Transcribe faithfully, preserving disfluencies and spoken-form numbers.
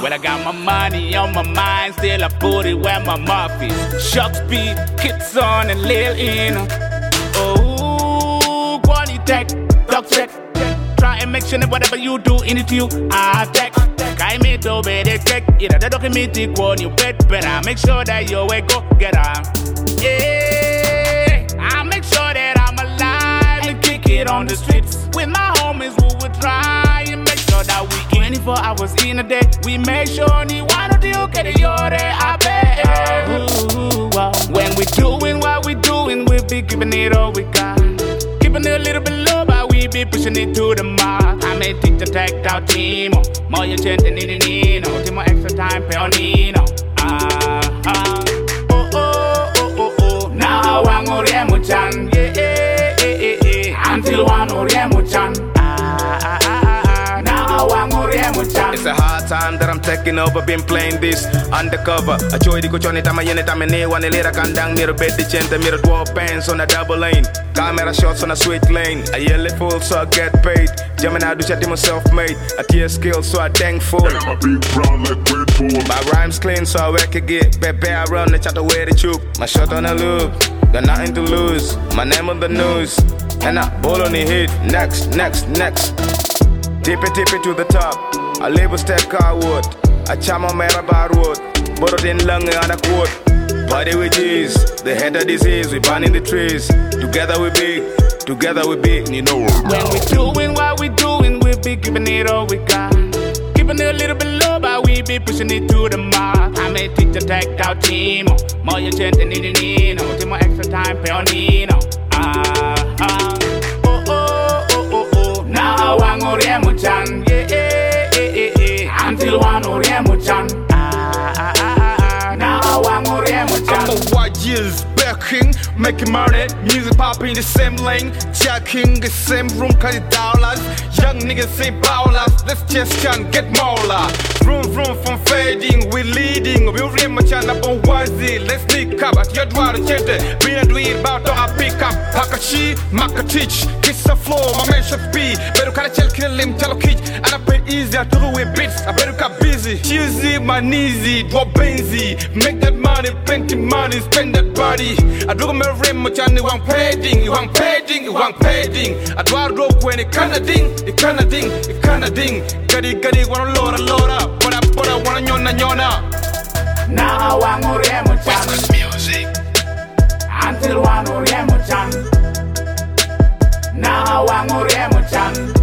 Well, I got my money on my mind, still I put it where my mouth is. Shucks beat, Kids on and Lil Eno. Oh, quality tech, dog check. Try and make sure that whatever you do in it you I tech. I made to be the tech. Either the documented one you bet, but I make sure that you wake up, get on. Yeah, I make sure that I'm alive and kick it on the streets with my homies who would try and make sure that we twenty-four hours in a day. We make sure ni one of you get a yore I bet. When we doing what we doing, we be giving it all we got. Keeping it a little bit low, but we be pushing it to the mark. I may teach the tech out team. More you change than in Nino. Team more extra time, peonino. Ah, ah. Oh, oh, oh, oh, oh. Now one more Remuchan. Yeah, yeah, yeah, yeah. Until one more Remuchan. Ah, ah, ah, ah. Now one more Remuchan. It's a hard time that I'm taking over, been playing this undercover. I joy di kuchoni tama yene tama ne wane lira kandang miro bed di chente miro dwarf pants on a double lane. Camera shots on a sweet lane. I yell it full so I get paid. Gemini do chat myself made. I tear skills so I dang full. My big brown like Red Bull. My rhymes clean so I work again. Baby I run the chat away the troop. My shot on the loop. Got nothing to lose. My name on the news. And I ball on the hit. Next, next, next. Tip it, tip it to the top. I live a step car wood. I cham on my bar road. Borrowed in lung and a quote. Body with G's, the head of disease, we burn in the trees. Together we big, together we big, you know. When we doing what we doing, we be giving it all we got. Keeping it a little bit low, but we be pushing it to the mark. I may teach the tech out team. More you change than in the Nino. Team more extra time, peonino. Ah, ah. Oh, oh, oh, oh, oh. Now one more Remuchan. Yeah, yeah, yeah, yeah, yeah. Until one more Remuchan. Ah, ah, ah, ah. Now one more Remuchan. I'm a white years backing, making money, music popping the same lane, checking the same room, cause it's dollars. Young niggas say ballers, let's just can't get more la. Vroom vroom from fading, we leading, we real much on up on onesie. Let's sneak up at your dwar chete, be and do it about to I pick up. Hakachi, Maka teach, kiss the floor, my man should be. Better can I tell kill him, tell a kid, and I pay easier to do with bits. I better get busy, cheesy, my kneesy, drop benzy, make that money, plenty money, spend that body. I do my rim much and you want padding, you want padding, you want padding. I do a rope when it kinda ding, it kinda ding, it kinda ding. Gadi gadi wanna load a load up, but I put I wanna yona yona. Now one more Remuchan. West Coast music. Until one more Remuchan. Now one more Remuchan.